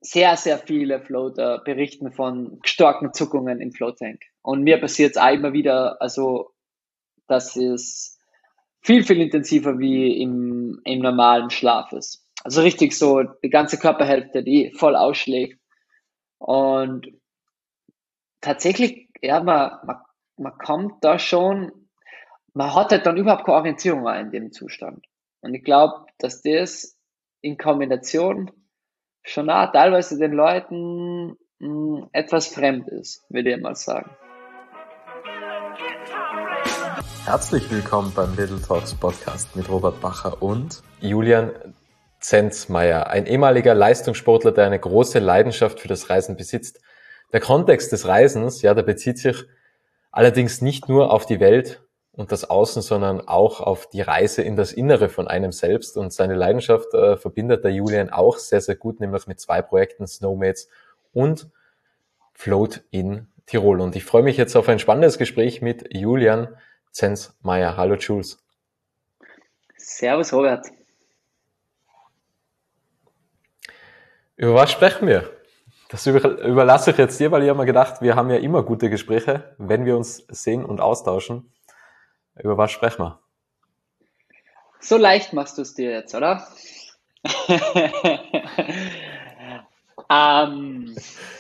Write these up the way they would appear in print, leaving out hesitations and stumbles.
sehr, sehr viele Floater berichten von starken Zuckungen im Float-Tank. Und mir passiert es auch immer wieder, also dass es viel, viel intensiver wie im normalen Schlaf ist. Also richtig so die ganze Körperhälfte, die voll ausschlägt. Und tatsächlich, ja, man kommt da schon, man hat halt dann überhaupt keine Orientierung mehr in dem Zustand. Und ich glaube, dass das in Kombination schon auch teilweise den Leuten etwas fremd ist, würde ich mal sagen. Herzlich willkommen beim Little Talks Podcast mit Robert Bacher und Julian Zenzmeier, ein ehemaliger Leistungssportler, der eine große Leidenschaft für das Reisen besitzt. Der Kontext des Reisens, ja, der bezieht sich allerdings nicht nur auf die Welt und das Außen, sondern auch auf die Reise in das Innere von einem selbst. Und seine Leidenschaft verbindet der Julian auch sehr, sehr gut, nämlich mit 2 Projekten, Snowmates und Float in Tirol. Und ich freue mich jetzt auf ein spannendes Gespräch mit Julian Zenzmeier. Hallo Jules. Servus Robert. Über was sprechen wir? Das überlasse ich jetzt dir, weil ich habe mir gedacht, wir haben ja immer gute Gespräche, wenn wir uns sehen und austauschen. Über was sprechen wir? So leicht machst du es dir jetzt, oder? ähm,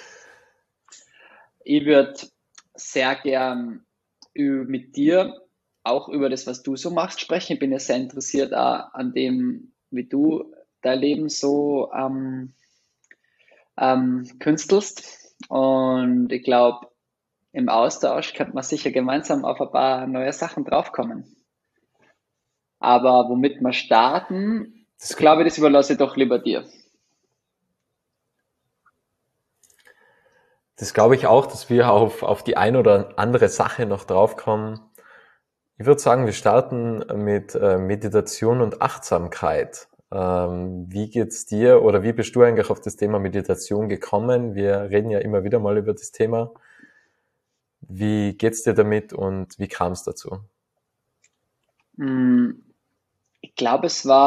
Ich würde sehr gern mit dir auch über das, was du so machst, sprechen. Ich bin ja sehr interessiert auch an dem, wie du dein Leben so künstelst. Und ich glaube, im Austausch könnte man sicher gemeinsam auf ein paar neue Sachen draufkommen. Aber womit wir starten, ich glaube, das überlasse ich doch lieber dir. Das glaube ich auch, dass wir auf die ein oder andere Sache noch draufkommen. Ich würde sagen, wir starten mit Meditation und Achtsamkeit. Wie geht's dir oder wie bist du eigentlich auf das Thema Meditation gekommen? Wir reden ja immer wieder mal über das Thema. Wie geht's dir damit und wie kam es dazu? Ich glaube,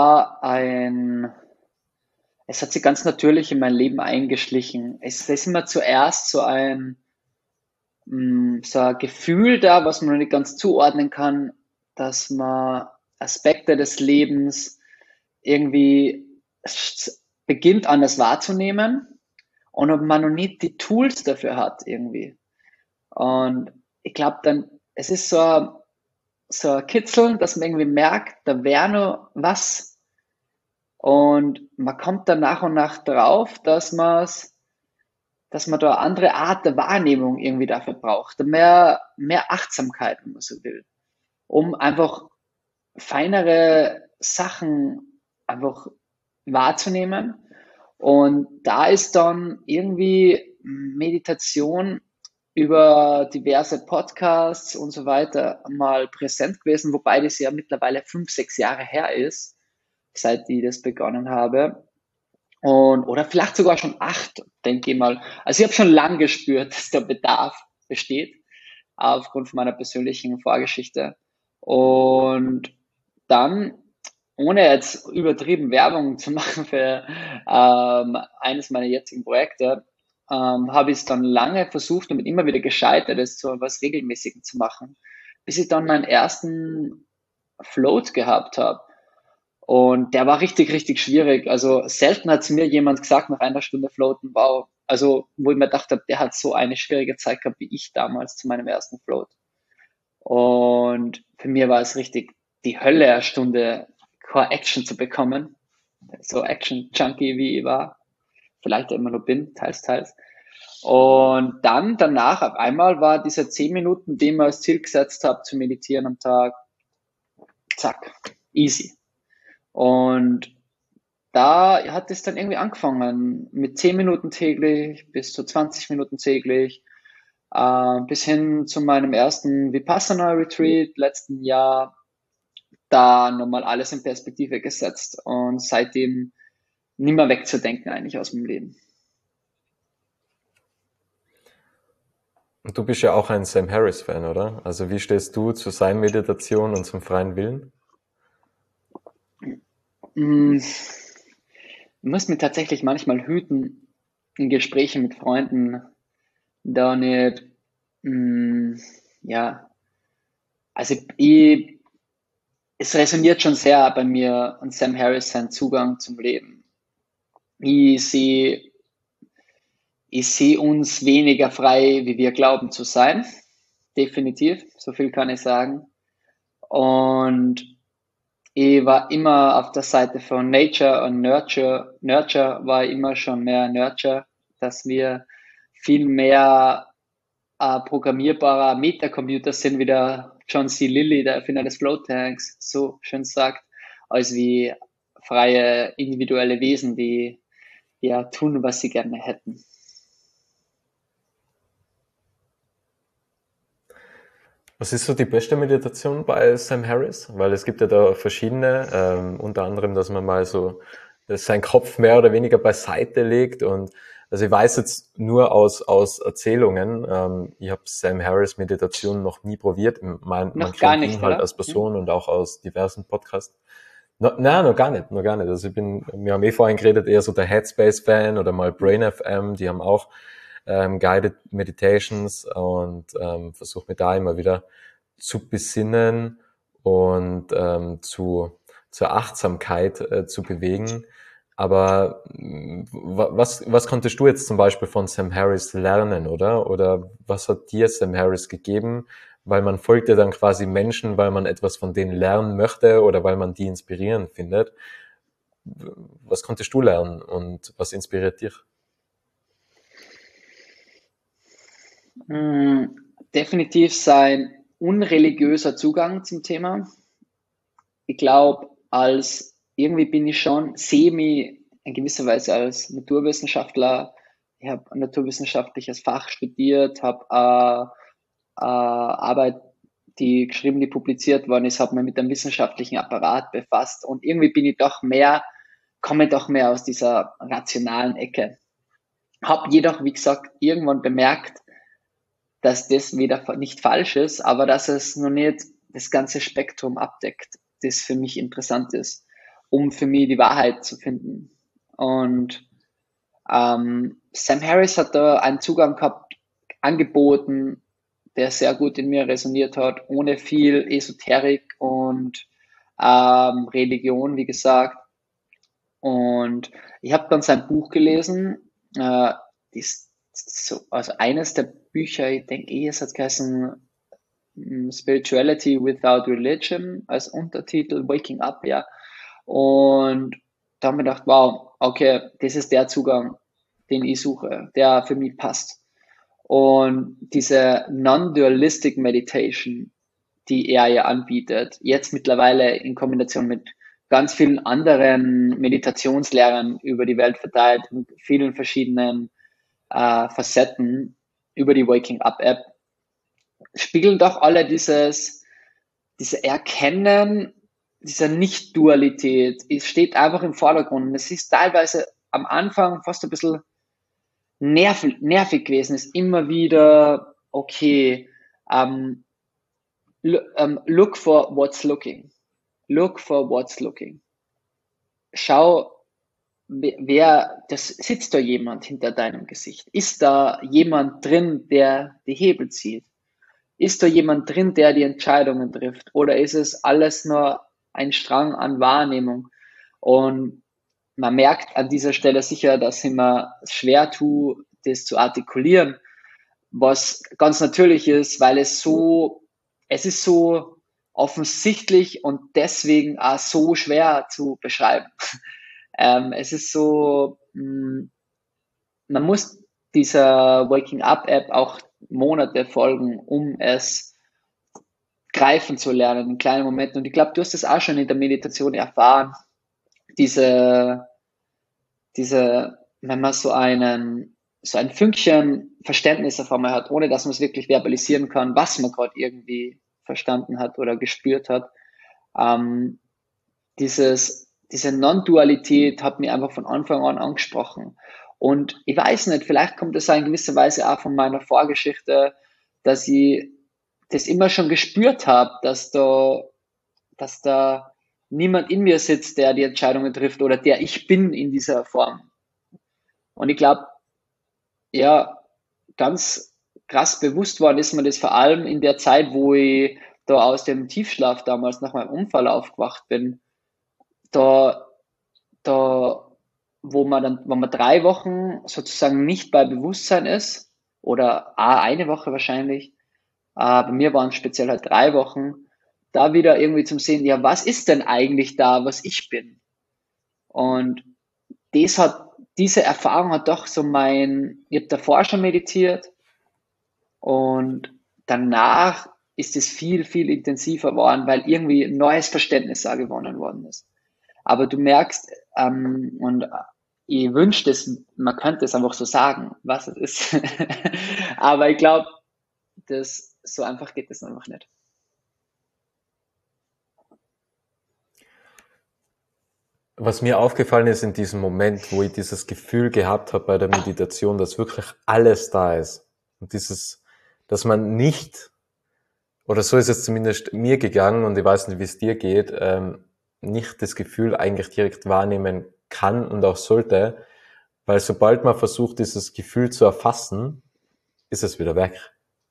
es hat sich ganz natürlich in mein Leben eingeschlichen. Es ist immer zuerst so ein Gefühl da, was man noch nicht ganz zuordnen kann, dass man Aspekte des Lebens irgendwie beginnt anders wahrzunehmen und ob man noch nicht die Tools dafür hat irgendwie. Und ich glaube dann, es ist so ein Kitzeln, dass man irgendwie merkt, da wäre noch was. Und man kommt dann nach und nach drauf, dass man da eine andere Art der Wahrnehmung irgendwie dafür braucht. Mehr Achtsamkeit, wenn man so will. Um einfach feinere Sachen einfach wahrzunehmen. Und da ist dann irgendwie Meditation über diverse Podcasts und so weiter mal präsent gewesen, wobei das ja mittlerweile 5, 6 Jahre her ist, seit ich das begonnen habe. Oder vielleicht sogar schon 8, denke ich mal. Also ich habe schon lange gespürt, dass der Bedarf besteht, aufgrund von meiner persönlichen Vorgeschichte. Und dann, ohne jetzt übertrieben Werbung zu machen für eines meiner jetzigen Projekte, habe ich es dann lange versucht und bin immer wieder gescheitert, es zu etwas Regelmäßigen zu machen, bis ich dann meinen ersten Float gehabt habe. Und der war richtig, richtig schwierig. Also selten hat zu mir jemand gesagt nach einer Stunde Floaten, wow, also wo ich mir gedacht habe, der hat so eine schwierige Zeit gehabt wie ich damals zu meinem ersten Float. Und für mich war es richtig die Hölle, eine Stunde Core Action zu bekommen. So Action-Junkie wie ich war. Vielleicht immer nur bin, teils, teils. Und dann danach auf einmal war diese 10 Minuten, die ich mir als Ziel gesetzt habe, zu meditieren am Tag, zack, easy. Und da hat es dann irgendwie angefangen mit 10 Minuten täglich bis zu 20 Minuten täglich, bis hin zu meinem ersten Vipassana Retreat letzten Jahr, da nochmal alles in Perspektive gesetzt und seitdem nicht mehr wegzudenken eigentlich aus dem Leben. Und du bist ja auch ein Sam Harris-Fan, oder? Also wie stehst du zu seinen Meditationen und zum freien Willen? Ich muss mich tatsächlich manchmal hüten, in Gesprächen mit Freunden da nicht, ja, also es resoniert schon sehr bei mir und Sam Harris sein Zugang zum Leben. Ich sehe ich sehe uns weniger frei, wie wir glauben zu sein. Definitiv, so viel kann ich sagen. Und ich war immer auf der Seite von Nature und Nurture. Nurture war immer schon mehr Nurture, dass wir viel mehr programmierbarer Metacomputer sind, wie der John C. Lilly, der Erfinder des Float-Tanks, so schön sagt, als wie freie individuelle Wesen, die ja tun, was sie gerne hätten. Was ist so die beste Meditation bei Sam Harris? Weil es gibt ja da verschiedene, unter anderem, dass man mal so seinen Kopf mehr oder weniger beiseite legt. Und also ich weiß jetzt nur aus Erzählungen, ich habe Sam Harris Meditation noch nie probiert. Man Noch gar kennt ihn nicht, halt oder? als Person und auch aus diversen Podcasts. No, nein, noch gar nicht, noch gar nicht. Also wir haben vorhin geredet, eher so der Headspace-Fan oder mal Brain FM, die haben auch Guided Meditations und versuche mich da immer wieder zu besinnen und zur Achtsamkeit zu bewegen. Aber was konntest du jetzt zum Beispiel von Sam Harris lernen, oder? Oder was hat dir Sam Harris gegeben? Weil man folgt ja dann quasi Menschen, weil man etwas von denen lernen möchte oder weil man die inspirierend findet. Was konntest du lernen und was inspiriert dich? Definitiv sein unreligiöser Zugang zum Thema. Ich glaube, als irgendwie bin ich schon semi in gewisser Weise als Naturwissenschaftler. Ich habe ein naturwissenschaftliches Fach studiert, habe Arbeit, die geschrieben, die publiziert worden ist, habe mich mit dem wissenschaftlichen Apparat befasst und irgendwie bin ich doch mehr, komme doch mehr aus dieser rationalen Ecke. Habe jedoch, wie gesagt, irgendwann bemerkt, dass das wieder nicht falsch ist, aber dass es noch nicht das ganze Spektrum abdeckt, das für mich interessant ist, um für mich die Wahrheit zu finden. Und Sam Harris hat da einen Zugang gehabt, angeboten, der sehr gut in mir resoniert hat, ohne viel Esoterik und Religion, wie gesagt. Und ich habe dann sein Buch gelesen, also eines der Bücher, ich denke, es hat geheißen Spirituality Without Religion als Untertitel, Waking Up, ja. Und da haben wir gedacht, wow, okay, das ist der Zugang, den ich suche, der für mich passt. Und diese Non-Dualistic Meditation, die er ja anbietet, jetzt mittlerweile in Kombination mit ganz vielen anderen Meditationslehrern über die Welt verteilt, mit vielen verschiedenen Facetten über die Waking Up App, spiegeln doch alle diese Erkennen dieser Nicht-Dualität. Es steht einfach im Vordergrund. Und es ist teilweise am Anfang fast ein bisschen nervig gewesen, ist immer wieder, okay, look for what's looking. Look for what's looking. Schau, das sitzt da jemand hinter deinem Gesicht? Ist da jemand drin, der die Hebel zieht? Ist da jemand drin, der die Entscheidungen trifft? Oder ist es alles nur ein Strang an Wahrnehmung? Und man merkt an dieser Stelle sicher, dass ich mir schwer tue, das zu artikulieren, was ganz natürlich ist, weil es ist so offensichtlich und deswegen auch so schwer zu beschreiben. Es ist so, man muss dieser Waking Up App auch Monate folgen, um es greifen zu lernen in kleinen Momenten. Und ich glaube, du hast das auch schon in der Meditation erfahren, diese, wenn man so ein Fünkchen Verständnis auf einmal hat, ohne dass man es wirklich verbalisieren kann, was man gerade irgendwie verstanden hat oder gespürt hat. Diese Non-Dualität hat mich einfach von Anfang an angesprochen. Und ich weiß nicht, vielleicht kommt das in gewisser Weise auch von meiner Vorgeschichte, dass ich das immer schon gespürt habe, dass da niemand in mir sitzt, der die Entscheidungen trifft oder der ich bin in dieser Form. Und ich glaube, ja, ganz krass bewusst worden ist mir das vor allem in der Zeit, wo ich da aus dem Tiefschlaf damals nach meinem Unfall aufgewacht bin. Da, da, wo man 3 Wochen sozusagen nicht bei Bewusstsein ist, oder eine Woche wahrscheinlich, bei mir waren es speziell halt 3 Wochen, da wieder irgendwie zum Sehen, ja, was ist denn eigentlich da, was ich bin? Und diese Erfahrung hat doch so ich habe davor schon meditiert und danach ist es viel, viel intensiver geworden, weil irgendwie ein neues Verständnis da gewonnen worden ist. Aber du merkst, und ich wünschte es, man könnte es einfach so sagen, was es ist. Aber ich glaube, so einfach geht es einfach nicht. Was mir aufgefallen ist in diesem Moment, wo ich dieses Gefühl gehabt habe bei der Meditation, dass wirklich alles da ist. Und dass man nicht, oder so ist es zumindest mir gegangen, und ich weiß nicht, wie es dir geht, nicht das Gefühl eigentlich direkt wahrnehmen kann und auch sollte, weil sobald man versucht, dieses Gefühl zu erfassen, ist es wieder weg.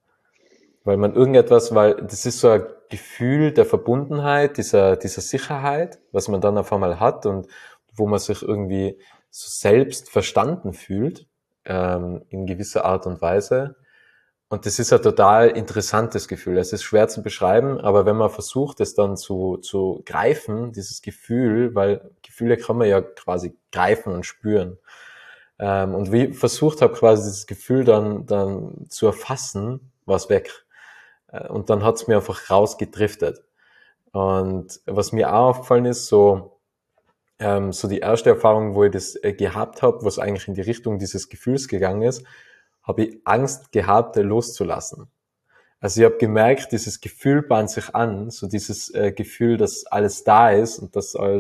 Weil das ist so ein Gefühl der Verbundenheit, dieser Sicherheit, was man dann auf einmal hat und wo man sich irgendwie so selbst verstanden fühlt, in gewisser Art und Weise. Und das ist ein total interessantes Gefühl. Es ist schwer zu beschreiben, aber wenn man versucht, es dann zu greifen, dieses Gefühl, weil Gefühle kann man ja quasi greifen und spüren. Und wie ich versucht habe, quasi dieses Gefühl dann zu erfassen, war es weg. Und dann hat's mir einfach rausgedriftet. Und was mir auch aufgefallen ist, so die erste Erfahrung, wo ich das gehabt habe, was eigentlich in die Richtung dieses Gefühls gegangen ist, habe ich Angst gehabt, loszulassen. Also ich habe gemerkt, dieses Gefühl bahnt sich an, so dieses Gefühl, dass alles da ist und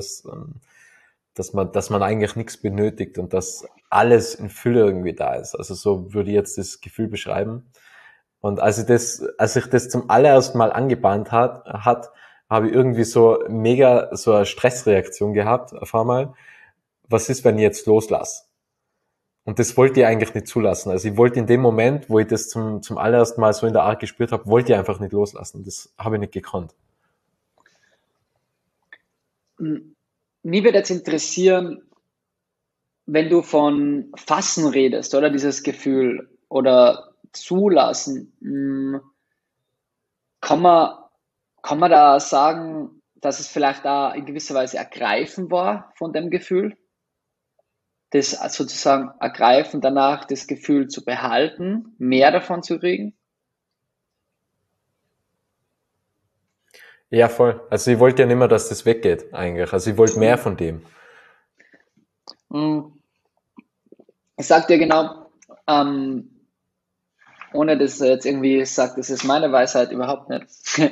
dass man eigentlich nichts benötigt und dass alles in Fülle irgendwie da ist. Also so würde ich jetzt das Gefühl beschreiben. Und als ich das zum allerersten Mal angebahnt habe ich irgendwie so eine Stressreaktion gehabt auf einmal. Was ist, wenn ich jetzt loslasse? Und das wollte ich eigentlich nicht zulassen. Also ich wollte in dem Moment, wo ich das zum allerersten Mal so in der Art gespürt habe, wollte ich einfach nicht loslassen. Das habe ich nicht gekonnt. Mich würde jetzt interessieren, wenn du von Fassen redest, oder dieses Gefühl oder zulassen, kann man, kann man da sagen, dass es vielleicht da in gewisser Weise ergreifen war von dem Gefühl? Das sozusagen ergreifen, danach das Gefühl zu behalten, mehr davon zu kriegen? Ja, voll. Also ich wollte ja nicht mehr, dass das weggeht eigentlich. Also ich wollte mehr von dem. Mm, Ich sag dir genau, ohne dass er jetzt irgendwie sagt, das ist meine Weisheit, überhaupt nicht.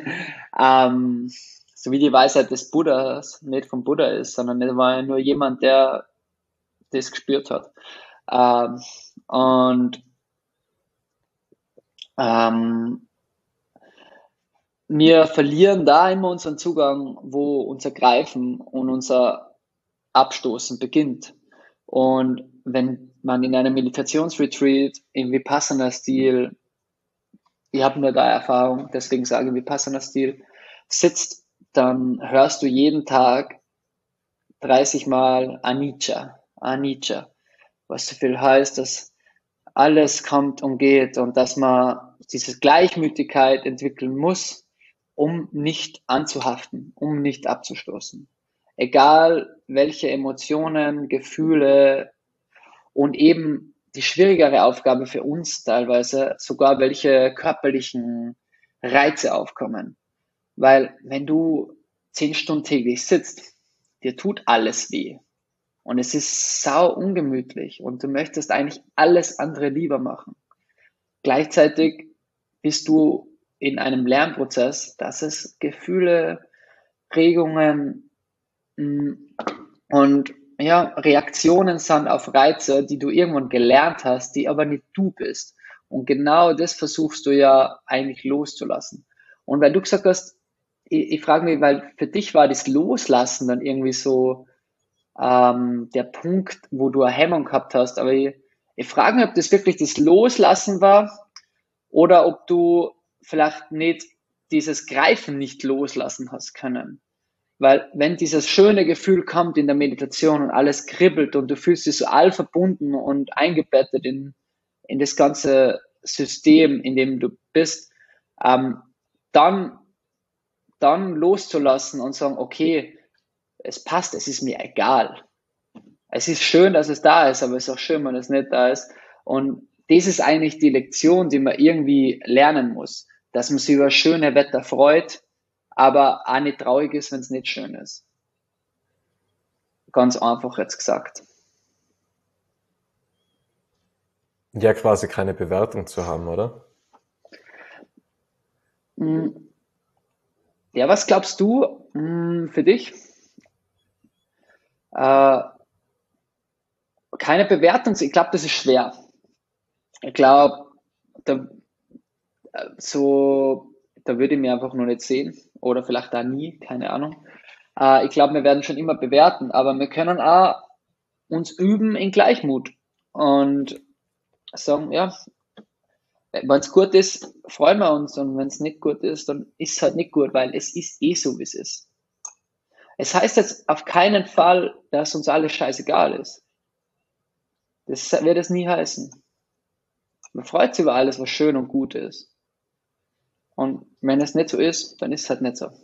So wie die Weisheit des Buddhas nicht vom Buddha ist, sondern er war ja nur jemand, der das gespürt hat. Ähm, und ähm, wir verlieren da immer unseren Zugang, wo unser Greifen und unser Abstoßen beginnt. Und wenn man in einem Meditationsretreat im Vipassana-Stil, ich habe nur da Erfahrung, deswegen sage ich Vipassana-Stil, sitzt, dann hörst du jeden Tag 30 Mal Anicca, Anicca, was so viel heißt, dass alles kommt und geht und dass man diese Gleichmütigkeit entwickeln muss, um nicht anzuhaften, um nicht abzustoßen. Egal welche Emotionen, Gefühle und eben die schwierigere Aufgabe für uns teilweise, sogar welche körperlichen Reize aufkommen. Weil wenn du 10 Stunden täglich sitzt, dir tut alles weh. Und es ist sau ungemütlich und du möchtest eigentlich alles andere lieber machen. Gleichzeitig bist du in einem Lernprozess, dass es Gefühle, Regungen und ja, Reaktionen sind auf Reize, die du irgendwann gelernt hast, die aber nicht du bist. Und genau das versuchst du ja eigentlich loszulassen. Und weil du gesagt hast, ich frage mich, weil für dich war das Loslassen dann irgendwie so der Punkt, wo du eine Hemmung gehabt hast, aber Ich frage mich, ob das wirklich das Loslassen war oder ob du vielleicht nicht dieses Greifen nicht loslassen hast können. Weil wenn dieses schöne Gefühl kommt in der Meditation und alles kribbelt und du fühlst dich so all verbunden und eingebettet in das ganze System, in dem du bist, ähm, dann, dann loszulassen und sagen, okay, es passt, es ist mir egal. Es ist schön, dass es da ist, aber es ist auch schön, wenn es nicht da ist. Und das ist eigentlich die Lektion, die man irgendwie lernen muss, dass man sich über schöne Wetter freut, aber auch nicht traurig ist, wenn es nicht schön ist. Ganz einfach jetzt gesagt. Ja, quasi keine Bewertung zu haben, oder? Mm, ja, was glaubst du für dich? Äh, keine Bewertung, ich glaube, das ist schwer. Ich glaube, da, da würde ich mich einfach noch nicht sehen oder vielleicht auch nie, keine Ahnung. Ich glaube, wir werden schon immer bewerten, aber wir können auch uns üben in Gleichmut und sagen, ja, wenn es gut ist, freuen wir uns und wenn es nicht gut ist, dann ist es halt nicht gut, weil es ist eh so, wie es ist. Es heißt jetzt auf keinen Fall, dass uns alles scheißegal ist. Das wird es nie heißen. Man freut sich über alles, was schön und gut ist. Und wenn es nicht so ist, dann ist es halt nicht so.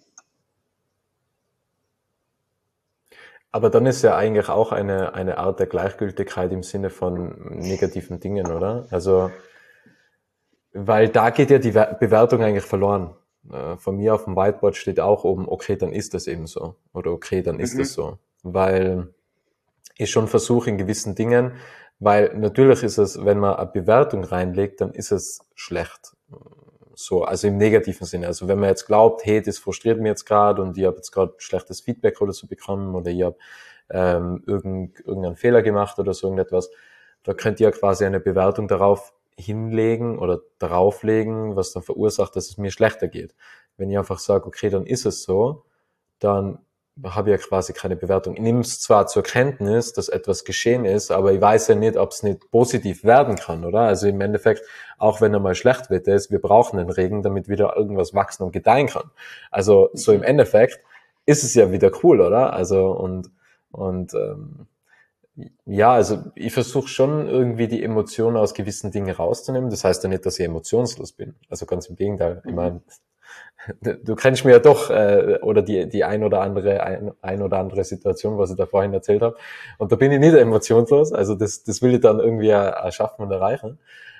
Aber dann ist ja eigentlich auch eine Art der Gleichgültigkeit im Sinne von negativen Dingen, oder? Also, weil da geht ja die Bewertung eigentlich verloren. Von mir auf dem Whiteboard steht auch oben, okay, dann ist das eben so. Oder okay, dann ist das Mhm. so. Weil ich schon versuche in gewissen Dingen, weil natürlich ist es, wenn man eine Bewertung reinlegt, dann ist es schlecht. So, also im negativen Sinne. Also wenn man jetzt glaubt, hey, das frustriert mich jetzt gerade und ich habe jetzt gerade schlechtes Feedback oder so bekommen oder ich habe irgendeinen Fehler gemacht oder so irgendetwas, da könnt ihr ja quasi eine Bewertung darauf hinlegen oder darauflegen, was dann verursacht, dass es mir schlechter geht. Wenn ich einfach sage, okay, dann ist es so, dann habe ich ja quasi keine Bewertung. Ich nehme es zwar zur Kenntnis, dass etwas geschehen ist, aber ich weiß ja nicht, ob es nicht positiv werden kann, oder? Also im Endeffekt, auch wenn er mal schlecht wird ist, wir brauchen den Regen, damit wieder irgendwas wachsen und gedeihen kann. Also so im Mhm. Endeffekt ist es ja wieder cool, oder? Also und ja, also ich versuche schon irgendwie die Emotionen aus gewissen Dingen rauszunehmen. Das heißt ja nicht, dass ich emotionslos bin. Also ganz im Gegenteil. Ich Mhm. meine, du kennst mir ja doch oder die ein oder andere Situation, was ich da vorhin erzählt habe. Und da bin ich nicht emotionslos. Also das will ich dann irgendwie erschaffen und erreichen.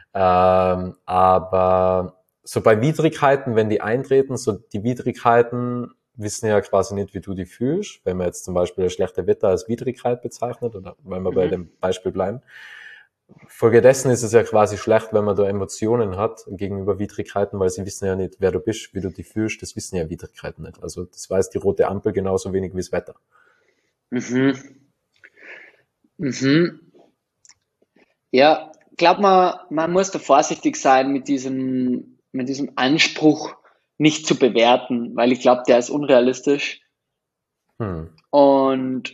Aber so bei Widrigkeiten, wenn die eintreten, so die Widrigkeiten wissen ja quasi nicht, wie du die fühlst. Wenn man jetzt zum Beispiel das schlechte Wetter als Widrigkeit bezeichnet, oder wenn wir bei Mhm. dem Beispiel bleiben, folgedessen ist es ja quasi schlecht, wenn man da Emotionen hat gegenüber Widrigkeiten, weil sie wissen ja nicht, wer du bist, wie du dich fühlst, das wissen ja Widrigkeiten nicht. Also das weiß die rote Ampel genauso wenig wie das Wetter. Mhm. Mhm. Ja, glaub mal, man muss da vorsichtig sein mit diesem Anspruch, nicht zu bewerten, weil ich glaube, der ist unrealistisch. Hm. Und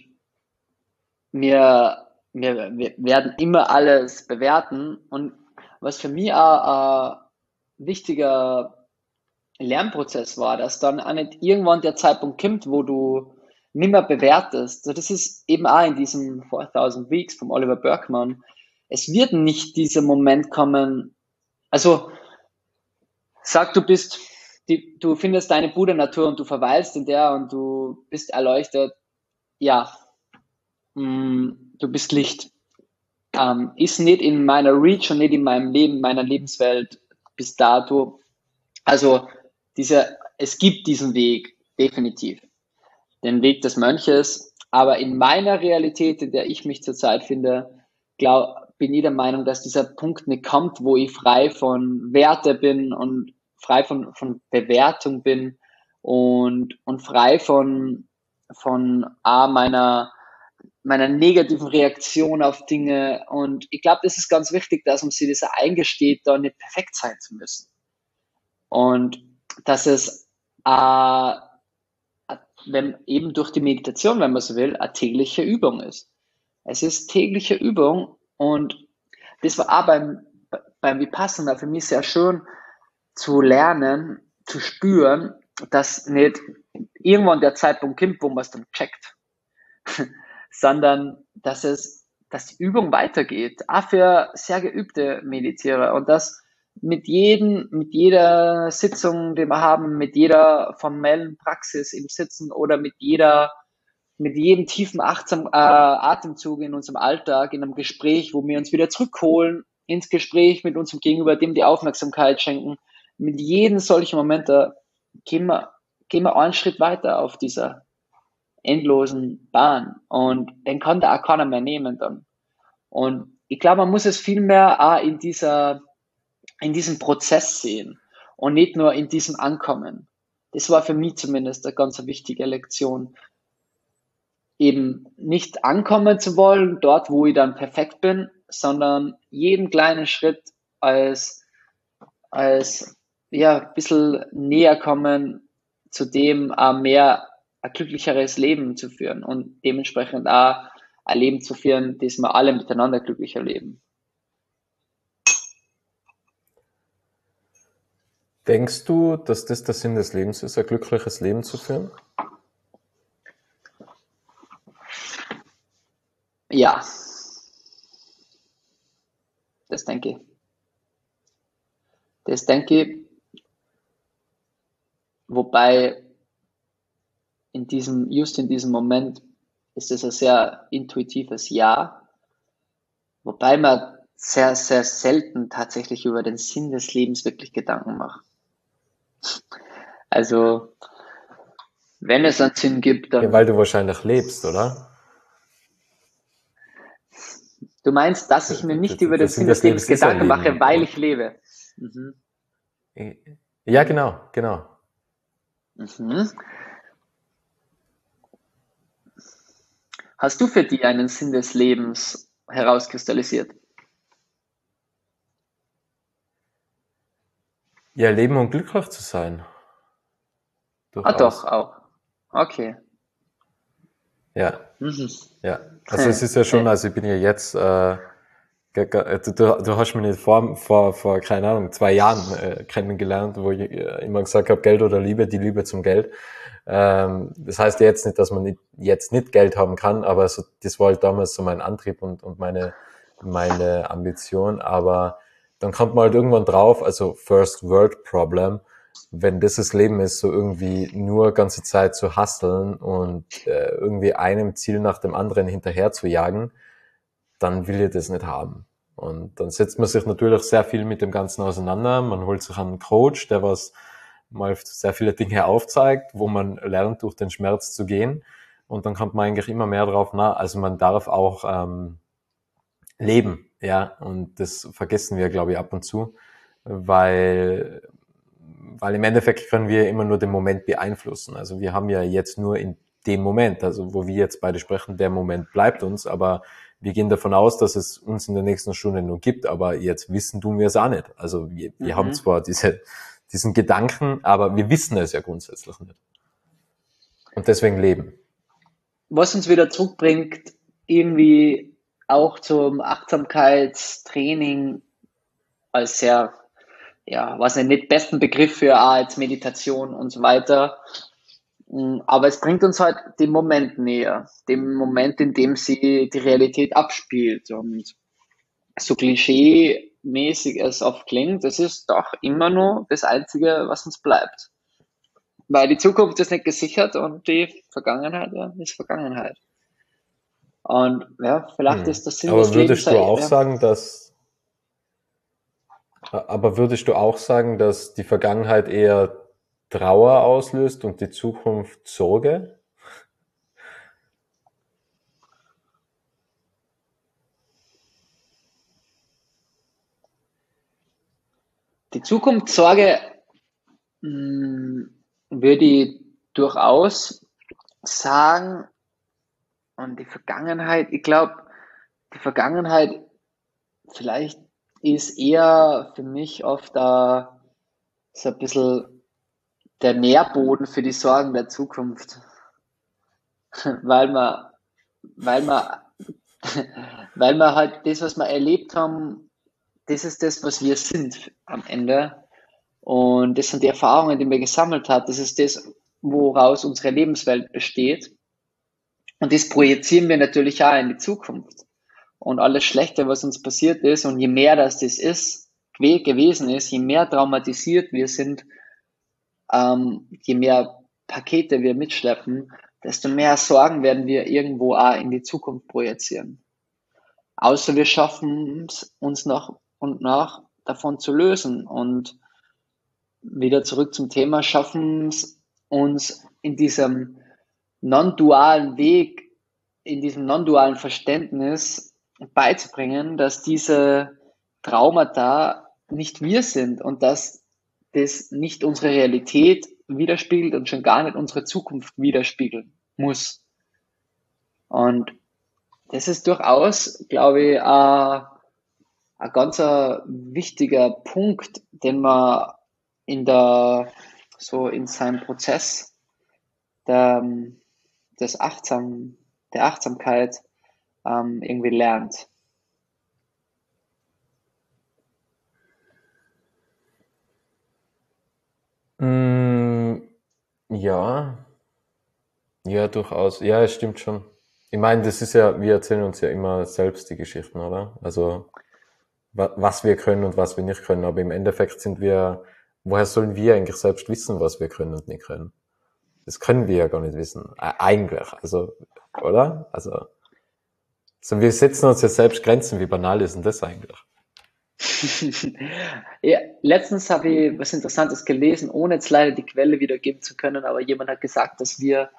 wir werden immer alles bewerten. Und was für mich auch ein wichtiger Lernprozess war, dass dann auch nicht irgendwann der Zeitpunkt kommt, wo du nimmer bewertest. So, das ist eben auch in diesem 4000 Weeks vom Oliver Burkeman. Es wird nicht dieser Moment kommen. Also sag, du findest deine Buddha-Natur und du verweilst in der und du bist erleuchtet. Ja, du bist Licht. Ist nicht in meiner Reach und nicht in meinem Leben, meiner Lebenswelt bis dato. Also es gibt diesen Weg, definitiv. Den Weg des Mönches. Aber in meiner Realität, in der ich mich zurzeit finde, bin ich der Meinung, dass dieser Punkt nicht kommt, wo ich frei von Werte bin und frei von Bewertung bin und frei von meiner negativen Reaktion auf Dinge. Und ich glaube, das ist ganz wichtig, dass man sich das eingesteht, da nicht perfekt sein zu müssen. Und dass es wenn eben durch die Meditation, wenn man so will, eine tägliche Übung ist. Es ist tägliche Übung und das war auch beim Vipassana für mich sehr schön zu lernen, zu spüren, dass nicht irgendwann der Zeitpunkt kommt, wo man es dann checkt, sondern dass die Übung weitergeht, auch für sehr geübte Meditierer und dass mit jeder Sitzung, die wir haben, mit jeder formellen Praxis im Sitzen oder mit jedem tiefen Atemzug in unserem Alltag, in einem Gespräch, wo wir uns wieder zurückholen ins Gespräch mit unserem Gegenüber, dem die Aufmerksamkeit schenken, mit jedem solchen Moment, da gehen wir einen Schritt weiter auf dieser endlosen Bahn und den kann da auch keiner mehr nehmen dann. Und ich glaube, man muss es viel mehr auch in diesem Prozess sehen und nicht nur in diesem Ankommen. Das war für mich zumindest eine ganz wichtige Lektion, eben nicht ankommen zu wollen, dort, wo ich dann perfekt bin, sondern jeden kleinen Schritt als ja, ein bisschen näher kommen zu dem, mehr ein glücklicheres Leben zu führen und dementsprechend auch ein Leben zu führen, das wir alle miteinander glücklicher leben. Denkst du, dass das der Sinn des Lebens ist, ein glückliches Leben zu führen? Ja, das denke ich. Das denke ich, wobei just in diesem Moment ist es ein sehr intuitives Ja, wobei man sehr, sehr selten tatsächlich über den Sinn des Lebens wirklich Gedanken macht. Also, wenn es einen Sinn gibt, Ja, weil du wahrscheinlich lebst, oder? du meinst, dass ich mir nicht über Der den Sinn Sinn des des Lebens Lebens ist ja Gedanken mache, Leben. weil ich lebe. Mhm. Ja, genau. Mhm. Hast du für dich einen Sinn des Lebens herauskristallisiert? Ja, leben und glücklich zu sein. Ah, doch, Durchaus. auch. Okay. Ja, Mhm. ja. Also es ist ja schon, also ich bin ja jetzt, du hast mich nicht vor, keine Ahnung, 2 Jahren kennengelernt, wo ich immer gesagt habe, Geld oder Liebe, die Liebe zum Geld. Das heißt ja jetzt nicht, dass man jetzt nicht Geld haben kann, aber so, das war halt damals so mein Antrieb und meine Ambition. Aber dann kommt man halt irgendwann drauf, also First World Problem, wenn das Leben ist, so irgendwie nur ganze Zeit zu hustlen und irgendwie einem Ziel nach dem anderen hinterher zu jagen, dann will ich das nicht haben. Und dann setzt man sich natürlich sehr viel mit dem Ganzen auseinander. Man holt sich einen Coach, der was mal sehr viele Dinge aufzeigt, wo man lernt, durch den Schmerz zu gehen. Und dann kommt man eigentlich immer mehr drauf nach. Also man darf auch leben, ja. Und das vergessen wir, glaube ich, ab und zu, weil im Endeffekt können wir immer nur den Moment beeinflussen. Also wir haben ja jetzt nur in dem Moment, also wo wir jetzt beide sprechen, der Moment bleibt uns, aber wir gehen davon aus, dass es uns in der nächsten Stunde nur gibt, aber jetzt wissen tun wir es auch nicht. Also wir haben Mhm. zwar diesen Gedanken, aber wir wissen es ja grundsätzlich nicht. Und deswegen leben. Was uns wieder zurückbringt, irgendwie auch zum Achtsamkeitstraining als sehr, ja, was nicht besten Begriff für als Meditation und so weiter. Aber es bringt uns halt dem Moment näher, dem Moment, in dem sie die Realität abspielt. Und so klischee-mäßig es oft klingt, das ist doch immer nur das Einzige, was uns bleibt. Weil die Zukunft ist nicht gesichert und die Vergangenheit, ja, ist Vergangenheit. Und ja, vielleicht ist der Sinn des Aber Lebens, würdest du auch ja, sagen, dass die Vergangenheit eher Trauer auslöst und die Zukunft Sorge? die Zukunftssorge mh, würde ich durchaus sagen, und die Vergangenheit, ich glaube, die Vergangenheit vielleicht ist eher für mich oft da so ein bisschen der Nährboden für die Sorgen der Zukunft, weil man, weil man, weil man halt das, was wir erlebt haben, das ist das, was wir sind am Ende. Und das sind die Erfahrungen, die man gesammelt hat. Das ist das, woraus unsere Lebenswelt besteht. Und das projizieren wir natürlich auch in die Zukunft. Und alles Schlechte, was uns passiert ist, und je mehr das ist, gewesen ist, je mehr traumatisiert wir sind, je mehr Pakete wir mitschleppen, desto mehr Sorgen werden wir irgendwo auch in die Zukunft projizieren. Außer wir schaffen es, uns nach und nach davon zu lösen und wieder zurück zum Thema, schaffen es uns in diesem non-dualen Weg, in diesem non-dualen Verständnis beizubringen, dass diese Traumata nicht wir sind und dass das nicht unsere Realität widerspiegelt und schon gar nicht unsere Zukunft widerspiegeln muss. Und das ist durchaus, glaube ich, ein ganz wichtiger Punkt, den man in seinem Prozess der, des der Achtsamkeit irgendwie lernt. Ja, ja, durchaus. Ja, es stimmt schon. Ich meine, das ist ja, wir erzählen uns ja immer selbst die Geschichten, oder? Also, was wir können und was wir nicht können. Aber im Endeffekt woher sollen wir eigentlich selbst wissen, was wir können und nicht können? Das können wir ja gar nicht wissen. Eigentlich. Also, oder? Also wir setzen uns ja selbst Grenzen. Wie banal ist denn das eigentlich? Ja, letztens habe ich was Interessantes gelesen, ohne jetzt leider die Quelle wiedergeben zu können, aber jemand hat gesagt, dass wir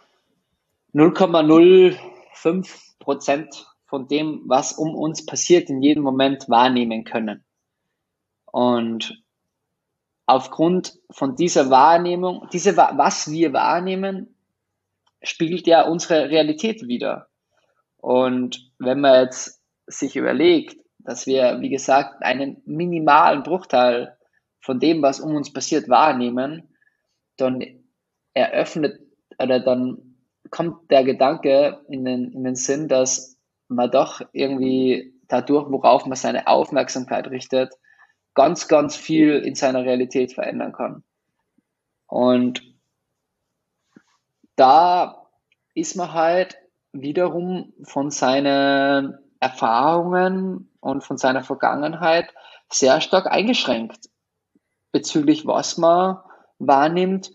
0,05% von dem, was um uns passiert, in jedem Moment wahrnehmen können. Und aufgrund von dieser Wahrnehmung, was wir wahrnehmen, spiegelt ja unsere Realität wider. Und wenn man jetzt sich überlegt, dass wir, wie gesagt, einen minimalen Bruchteil von dem, was um uns passiert, wahrnehmen, dann eröffnet oder dann kommt der Gedanke in den Sinn, dass man doch irgendwie dadurch, worauf man seine Aufmerksamkeit richtet, ganz, ganz viel in seiner Realität verändern kann. Und da ist man halt wiederum von seinen Erfahrungen und von seiner Vergangenheit sehr stark eingeschränkt bezüglich was man wahrnimmt,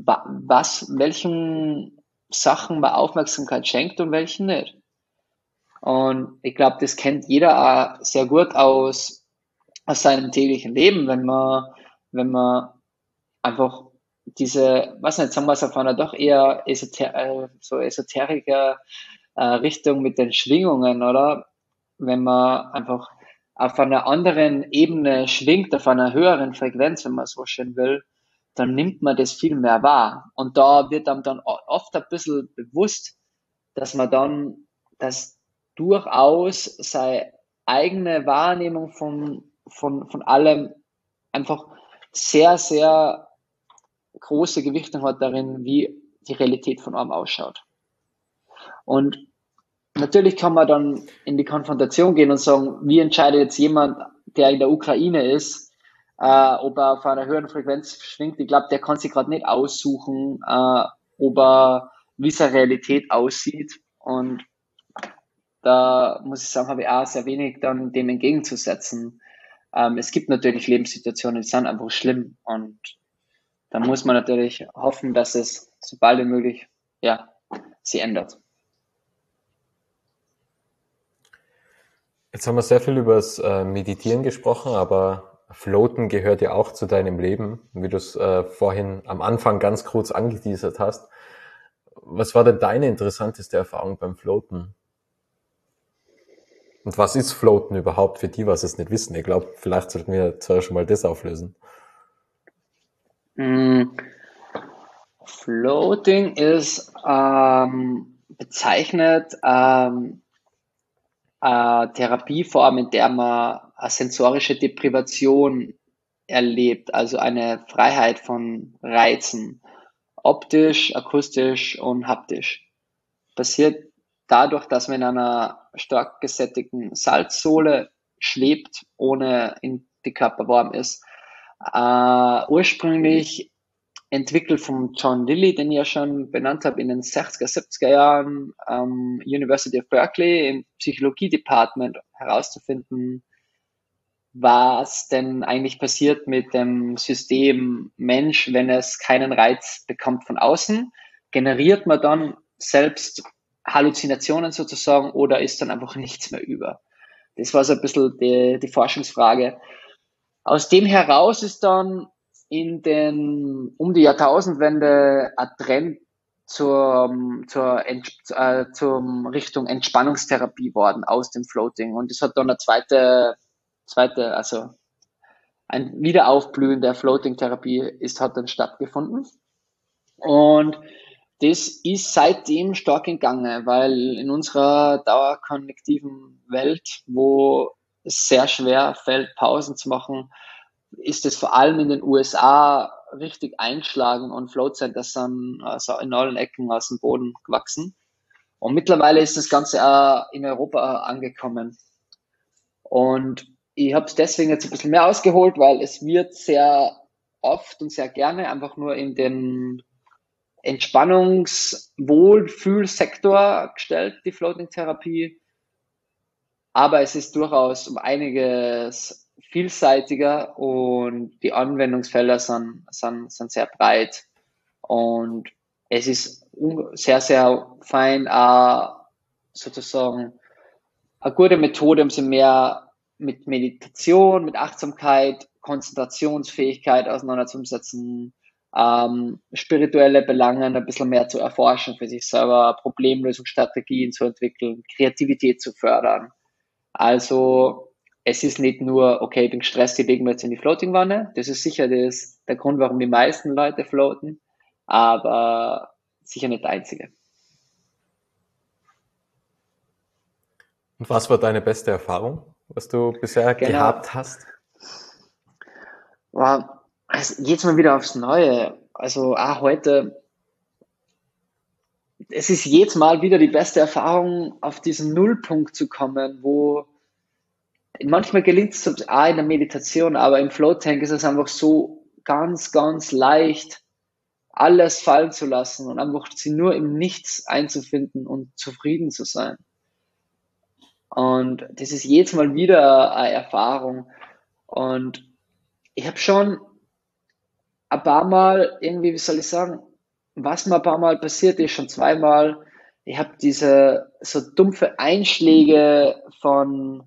welchen Sachen man Aufmerksamkeit schenkt und welchen nicht. Und ich glaube, das kennt jeder auch sehr gut aus seinem täglichen Leben, wenn man einfach was nicht, sagen wir es auf einer doch eher so esoteriker Richtung mit den Schwingungen, oder? Wenn man einfach auf einer anderen Ebene schwingt, auf einer höheren Frequenz, wenn man es so schön will, dann nimmt man das viel mehr wahr. Und da wird einem dann oft ein bisschen bewusst, dass man dann, dass durchaus seine eigene Wahrnehmung von allem einfach sehr, sehr große Gewichtung hat darin, wie die Realität von einem ausschaut. Und natürlich kann man dann in die Konfrontation gehen und sagen, wie entscheidet jetzt jemand, der in der Ukraine ist, ob er auf einer höheren Frequenz schwingt. Ich glaube, der kann sich gerade nicht aussuchen, wie seine Realität aussieht. Und da muss ich sagen, habe ich auch sehr wenig dann dem entgegenzusetzen. Es gibt natürlich Lebenssituationen, die sind einfach schlimm, und da muss man natürlich hoffen, dass es so bald wie möglich, ja, sie ändert. Jetzt haben wir sehr viel über das Meditieren gesprochen, aber Floaten gehört ja auch zu deinem Leben, wie du es vorhin am Anfang ganz kurz angeteasert hast. Was war denn deine interessanteste Erfahrung beim Floaten? Und was ist Floaten überhaupt für die, was es nicht wissen? Ich glaube, vielleicht sollten wir zuerst schon mal das auflösen. Floating ist bezeichnet Therapieform, in der man eine sensorische Deprivation erlebt, also eine Freiheit von Reizen, optisch, akustisch und haptisch. Passiert dadurch, dass man in einer stark gesättigten Salzsohle schwebt, ohne in die Körper warm ist. Ursprünglich entwickelt von John Lilly, den ich ja schon benannt habe, in den 60er, 70er Jahren, University of Berkeley im Psychologie-Department herauszufinden, was denn eigentlich passiert mit dem System Mensch, wenn es keinen Reiz bekommt von außen. Generiert man dann selbst Halluzinationen sozusagen oder ist dann einfach nichts mehr über? Das war so ein bisschen die Forschungsfrage. Aus dem heraus ist dann um die Jahrtausendwende ein Trend zur Richtung Entspannungstherapie worden aus dem Floating. Und das hat dann eine also ein Wiederaufblühen der Floating-Therapie hat dann stattgefunden. Und das ist seitdem stark in Gange, weil in unserer dauerkonnektiven Welt, wo es sehr schwer fällt, Pausen zu machen, ist es vor allem in den USA richtig einschlagen und Float Centers sind also in allen Ecken aus dem Boden gewachsen. Und mittlerweile ist das Ganze auch in Europa angekommen. Und ich habe es deswegen jetzt ein bisschen mehr ausgeholt, weil es wird sehr oft und sehr gerne einfach nur in den Entspannungs-Wohlfühlsektor gestellt, die Floating-Therapie. Aber es ist durchaus um einiges vielseitiger und die Anwendungsfelder sind sehr breit. Und es ist sehr, sehr fein, sozusagen eine gute Methode, um sich mehr mit Meditation, mit Achtsamkeit, Konzentrationsfähigkeit auseinanderzusetzen, spirituelle Belange ein bisschen mehr zu erforschen für sich selber, Problemlösungsstrategien zu entwickeln, Kreativität zu fördern. Also es ist nicht nur, okay, ich bin gestresst, ich lege mir jetzt in die Floating-Wanne. Das ist sicher der Grund, warum die meisten Leute floaten, aber sicher nicht der einzige. Und was war deine beste Erfahrung, was du bisher gehabt hast? War jetzt mal wieder aufs Neue. Also heute, es ist jedes Mal wieder die beste Erfahrung, auf diesen Nullpunkt zu kommen, wo manchmal gelingt es auch in der Meditation, aber im Float Tank ist es einfach so ganz, ganz leicht, alles fallen zu lassen und einfach sie nur im Nichts einzufinden und zufrieden zu sein. Und das ist jedes Mal wieder eine Erfahrung. Und ich habe schon ein paar Mal irgendwie, wie soll ich sagen, was mir ein paar Mal passiert ist, schon zweimal, ich habe diese so dumpfe Einschläge von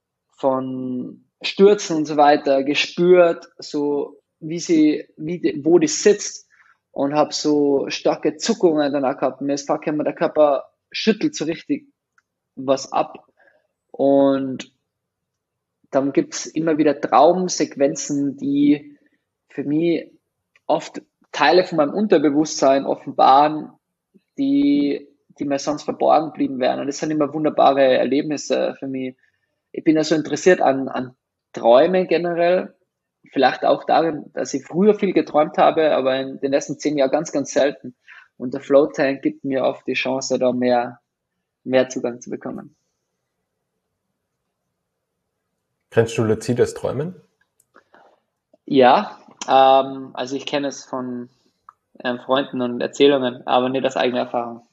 Stürzen und so weiter gespürt, so wo die sitzt und habe so starke Zuckungen danach gehabt. Mir ist vorgekommen, der Körper schüttelt so richtig was ab. Und dann gibt's immer wieder Traumsequenzen, die für mich oft Teile von meinem Unterbewusstsein offenbaren, die mir sonst verborgen geblieben wären. Und das sind immer wunderbare Erlebnisse für mich. Ich bin ja so interessiert an Träumen generell. Vielleicht auch darin, dass ich früher viel geträumt habe, aber in den letzten 10 Jahren ganz, ganz selten. Und der Float Tank gibt mir oft die Chance, da mehr Zugang zu bekommen. Kennst du luzides Träumen? Ja, also ich kenne es von Freunden und Erzählungen, aber nicht aus eigener Erfahrung.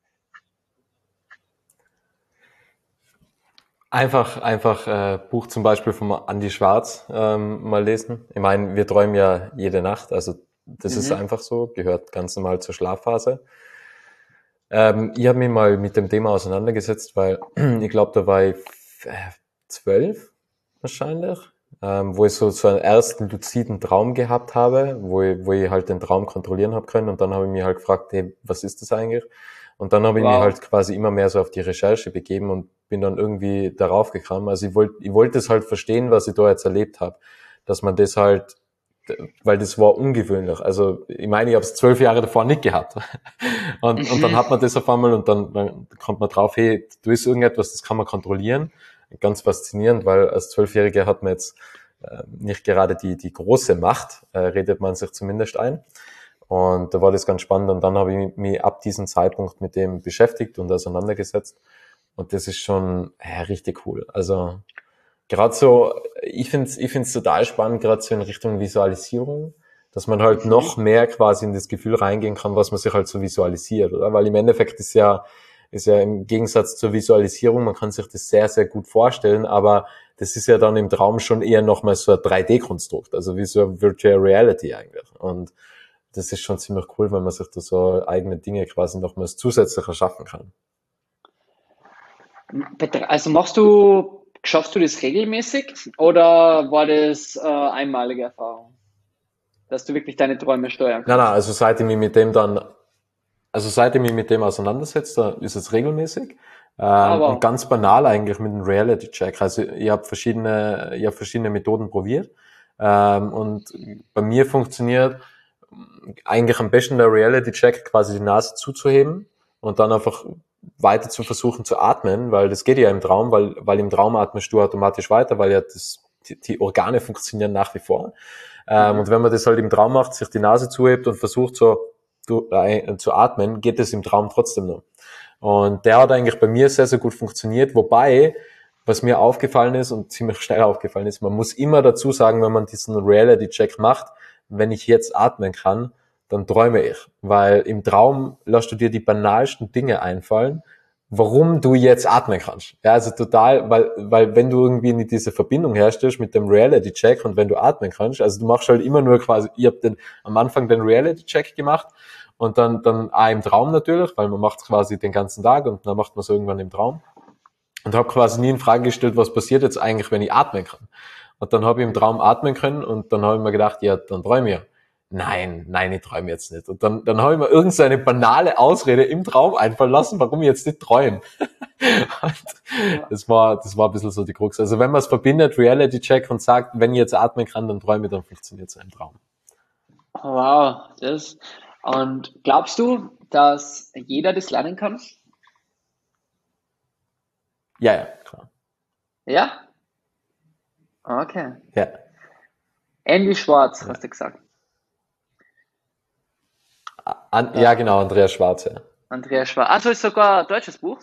Einfach Buch zum Beispiel von Andy Schwarz mal lesen. Ich meine, wir träumen ja jede Nacht, also das ist einfach so, gehört ganz normal zur Schlafphase. Ich habe mich mal mit dem Thema auseinandergesetzt, weil ich glaube, da war ich 12 wahrscheinlich, wo ich so einen ersten luziden Traum gehabt habe, wo ich halt den Traum kontrollieren habe können, und dann habe ich mich halt gefragt, hey, was ist das eigentlich? Und dann habe ich mich halt quasi immer mehr so auf die Recherche begeben und bin dann irgendwie darauf gekommen. Also ich wollte es halt verstehen, was ich da jetzt erlebt habe, dass man das halt, weil das war ungewöhnlich. Also ich meine, ich habe es 12 Jahre davor nicht gehabt. Und dann hat man das auf einmal und dann kommt man drauf, hey, du ist irgendetwas, das kann man kontrollieren. Ganz faszinierend, weil als 12-Jähriger hat man jetzt nicht gerade die große Macht, redet man sich zumindest ein. Und da war das ganz spannend, und dann habe ich mich ab diesem Zeitpunkt mit dem beschäftigt und auseinandergesetzt, und das ist schon richtig cool. Also gerade so ich find's total spannend, gerade so in Richtung Visualisierung, dass man halt noch mehr quasi in das Gefühl reingehen kann, was man sich halt so visualisiert, oder? Weil im Endeffekt ist ja im Gegensatz zur Visualisierung, man kann sich das sehr, sehr gut vorstellen, aber das ist ja dann im Traum schon eher nochmal so ein 3D-Konstrukt, also wie so eine Virtual Reality eigentlich. Und das ist schon ziemlich cool, wenn man sich da so eigene Dinge quasi nochmals zusätzlich erschaffen kann. Also schaffst du das regelmäßig oder war das einmalige Erfahrung, dass du wirklich deine Träume steuern Nein, kannst? also seit ich mich mit dem auseinandersetze, ist es regelmäßig. Und Aber ganz banal eigentlich mit einem Reality-Check. Also ich habe verschiedene Methoden probiert. Und bei mir funktioniert eigentlich am besten der Reality-Check, quasi die Nase zuzuheben und dann einfach weiter zu versuchen zu atmen, weil das geht ja im Traum, weil im Traum atmest du automatisch weiter, weil ja die Organe funktionieren nach wie vor. Und wenn man das halt im Traum macht, sich die Nase zuhebt und versucht zu atmen, geht es im Traum trotzdem noch. Und der hat eigentlich bei mir sehr, sehr gut funktioniert, wobei, was mir aufgefallen ist und ziemlich schnell aufgefallen ist, man muss immer dazu sagen, wenn man diesen Reality-Check macht, wenn ich jetzt atmen kann, dann träume ich. Weil im Traum lässt du dir die banalsten Dinge einfallen, warum du jetzt atmen kannst. Ja, also total, weil wenn du irgendwie nicht diese Verbindung herstellst mit dem Reality-Check und wenn du atmen kannst, also du machst halt immer nur quasi, ich habe am Anfang den Reality-Check gemacht und dann auch im Traum natürlich, weil man macht quasi den ganzen Tag und dann macht man es irgendwann im Traum. Und habe quasi nie in Frage gestellt, was passiert jetzt eigentlich, wenn ich atmen kann. Und dann habe ich im Traum atmen können und dann habe ich mir gedacht, ja, dann träume ich ja. Nein, ich träume jetzt nicht. Und dann habe ich mir irgendeine banale Ausrede im Traum einfallen lassen, warum ich jetzt nicht träume. Das war ein bisschen so die Krux. Also wenn man es verbindet, Reality-Check und sagt, wenn ich jetzt atmen kann, dann träume ich, dann funktioniert es im Traum. wow, und glaubst du, dass jeder das lernen kann? Ja, klar. Ja? Okay. Ja, Andy Schwarz, ja. hast du gesagt. Ja, genau, Andreas Schwarz, ja. Andreas Schwarz. Also ist sogar ein deutsches Buch.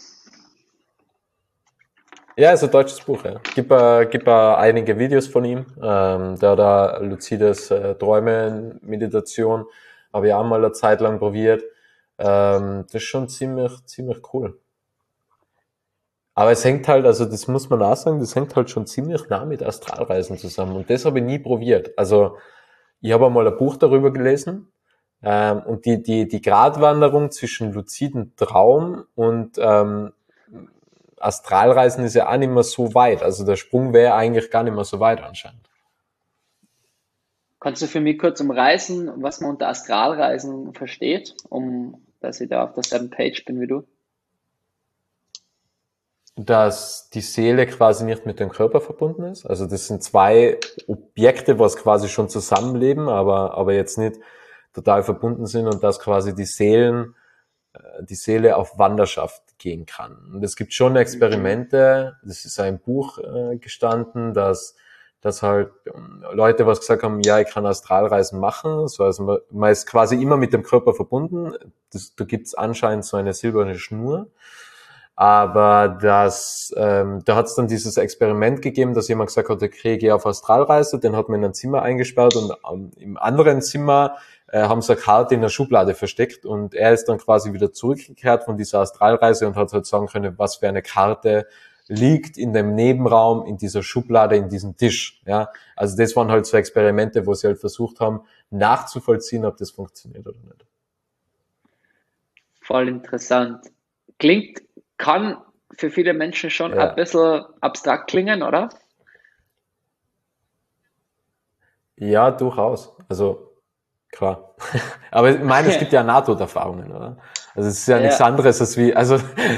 Ja, ist ein deutsches Buch, ja. Gibt einige Videos von ihm. Der hat da luzides Träumen, Meditation, habe ich auch mal eine Zeit lang probiert. Das ist schon ziemlich cool. Aber es hängt halt, also das muss man auch sagen, das hängt halt schon ziemlich nah mit Astralreisen zusammen. Und das habe ich nie probiert. Also ich habe einmal ein Buch darüber gelesen. Und die Gratwanderung zwischen luziden Traum und Astralreisen ist ja auch nicht mehr so weit. Also der Sprung wäre eigentlich gar nicht mehr so weit anscheinend. Kannst du für mich kurz umreißen, was man unter Astralreisen versteht, dass ich da auf derselben Page bin wie du? Dass die Seele quasi nicht mit dem Körper verbunden ist. Also das sind zwei Objekte, was quasi schon zusammenleben, aber jetzt nicht total verbunden sind und dass quasi die Seele auf Wanderschaft gehen kann. Und es gibt schon Experimente, das ist ein Buch gestanden, dass halt Leute was gesagt haben, ja, ich kann Astralreisen machen, so, also man ist quasi immer mit dem Körper verbunden, da gibt's anscheinend so eine silberne Schnur, aber da hat es dann dieses Experiment gegeben, dass jemand gesagt hat, okay, ich gehe auf Astralreise, den hat man in ein Zimmer eingesperrt und im anderen Zimmer haben sie eine Karte in der Schublade versteckt und er ist dann quasi wieder zurückgekehrt von dieser Astralreise und hat halt sagen können, was für eine Karte liegt in dem Nebenraum, in dieser Schublade, in diesem Tisch. Ja, also das waren halt so Experimente, wo sie halt versucht haben, nachzuvollziehen, ob das funktioniert oder nicht. Voll interessant. Kann für viele Menschen schon ein Ja, bisschen abstrakt klingen, oder? ja, durchaus. Also klar. Aber ich meine, es gibt ja Nahtoderfahrungen, oder? Also es ist ja nichts Ja, anderes als wie, also